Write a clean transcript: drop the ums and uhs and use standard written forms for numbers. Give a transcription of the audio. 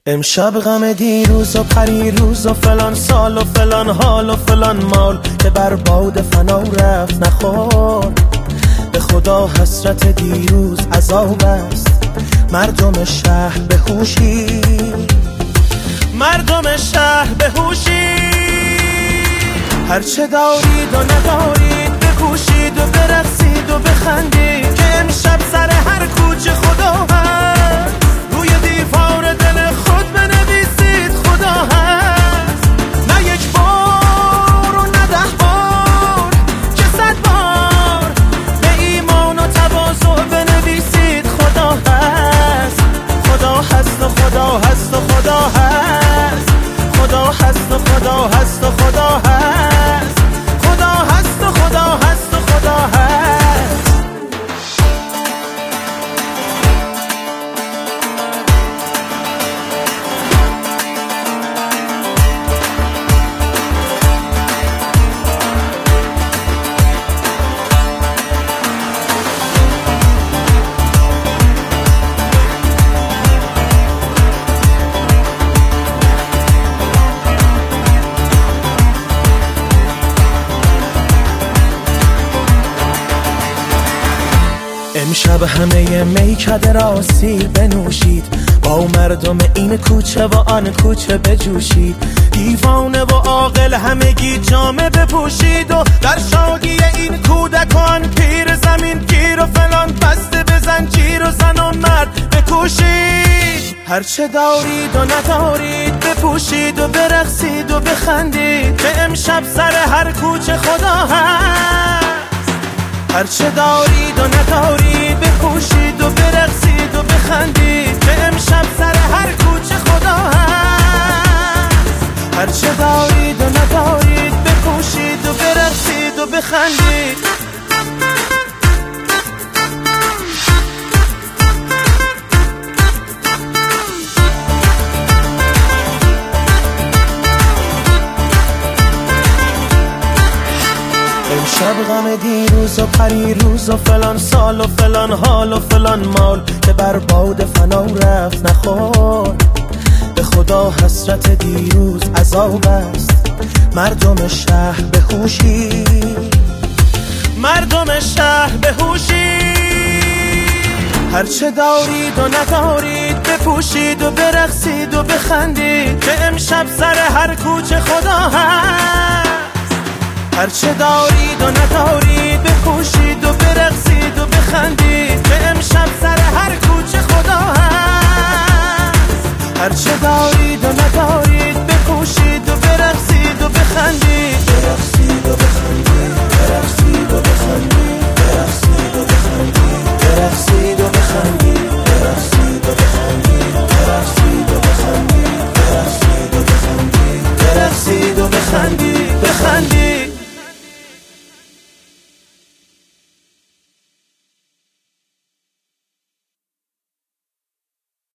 امشب غم دیروز و پریروز و فلان سال و فلان حال و فلان مال که بر باد فنا رفت نخور. به خدا حسرت دیروز عذاب است. مردم شهر به هوشی، مردم شهر به هوشی. هرچه دارید و ندارید بکوشید و برقصید و بخندید که امشب سر هر کوچه خدا هست. روی دیوار دل خود بنویسید خدا هست. نه یک بار و نه 10 بار که 100 بار به ایمان و تواضع بنویسید خدا هست. خدا هست و خدا هست و خدا هست. خدا هست و خدا هست و خدا هست. خدا هست و خدا هست و خدا هست. امشب همه میکده را سیر بنوشید، با مردم این کوچه و آن کوچه بجوشید. دیوانه و عاقل همگی جامه بپوشید و در شادی این کودکان پیر زمین گیر و فلان بسته بزن جیر و زن و مرد بکوشید. هرچه دارید و ندارید بپوشید و برقصید و بخندید که امشب سر هر کوچه خدا هست. هرچه دارید و ندارید بپوشید و برقصید و بخندید که امشب سر هر کوچه خدا هست. هرچه دارید و ندارید بپوشید و برقصید و بخندید. امشب غم دیروز و پریروز و فلان سال و فلان حال و فلان مال که بر باد فنا رفت نخور. به خدا حسرت دیروز عذاب است. مردم شهر به هوشی، مردم شهر به هوشی. هرچه دارید و ندارید بپوشید و برقصید و بخندید که امشب سر هر کوچه خدا هست. هرچه دارید و ندارید بپوشید و برقصید و بخندید که امشب سر هر کوچه خدا